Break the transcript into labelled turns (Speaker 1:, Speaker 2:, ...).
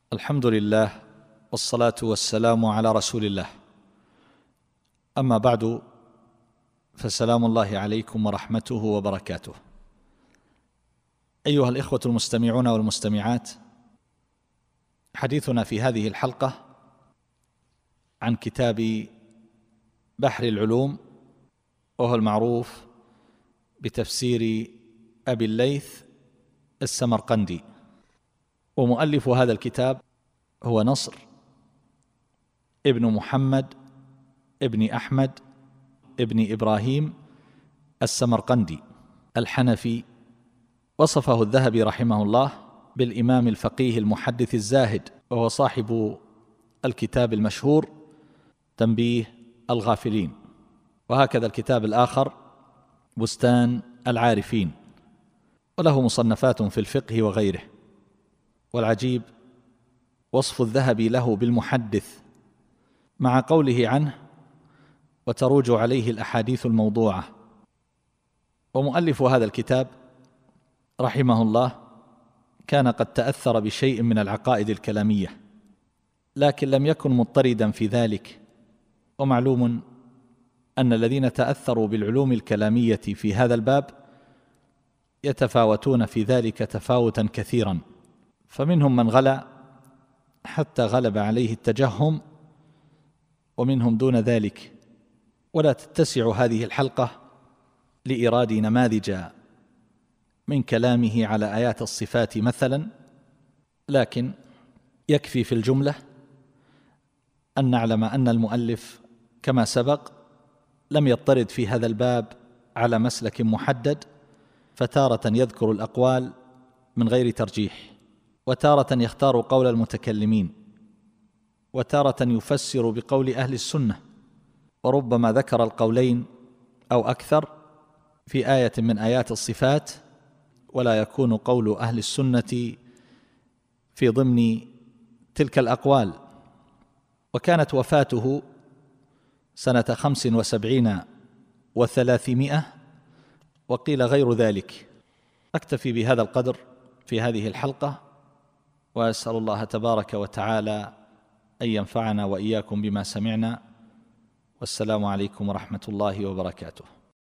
Speaker 1: الحمد لله والصلاة والسلام على رسول الله. أما بعد، فسلام الله عليكم ورحمته وبركاته. أيها الإخوة المستمعون والمستمعات، حديثنا في هذه الحلقة عن كتاب بحر العلوم، وهو المعروف بتفسير أبي الليث السمرقندي. ومؤلف هذا الكتاب هو نصر ابن محمد ابن أحمد ابن إبراهيم السمرقندي الحنفي. وصفه الذهبي رحمه الله بالإمام الفقيه المحدث الزاهد، وهو صاحب الكتاب المشهور تنبيه الغافلين. وهكذا الكتاب الآخر بستان العارفين، وله مصنفات في الفقه وغيره. والعجيب وصف الذهبي له بالمحدث مع قوله عنه: وتروج عليه الأحاديث الموضوعة. ومؤلف هذا الكتاب رحمه الله كان قد تأثر بشيء من العقائد الكلامية، لكن لم يكن مضطردا في ذلك. ومعلوم أن الذين تأثروا بالعلوم الكلامية في هذا الباب يتفاوتون في ذلك تفاوتا كثيرا، فمنهم من غلا حتى غلب عليه التجهم، ومنهم دون ذلك. ولا تتسع هذه الحلقة لإيراد نماذج من كلامه على آيات الصفات مثلا، لكن يكفي في الجملة أن نعلم أن المؤلف كما سبق لم يضطرد في هذا الباب على مسلك محدد، فتارة يذكر الأقوال من غير ترجيح، وتارة يختار قول المتكلمين، وتارة يفسر بقول أهل السنة، وربما ذكر القولين أو أكثر في آية من آيات الصفات، ولا يكون قول أهل السنة في ضمن تلك الأقوال. وكانت وفاته سنة 75 و300، وقيل غير ذلك. أكتفي بهذا القدر في هذه الحلقة، وأسأل الله تبارك وتعالى أن ينفعنا وإياكم بما سمعنا. والسلام عليكم ورحمة الله وبركاته.